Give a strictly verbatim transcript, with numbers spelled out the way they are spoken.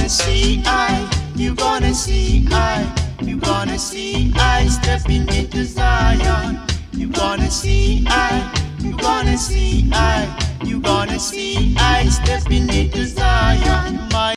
gonna see I, you gonna see I, you gonna see I stepping into Zion. You gonna see I, you gonna see I, you gonna see I stepping into Zion. My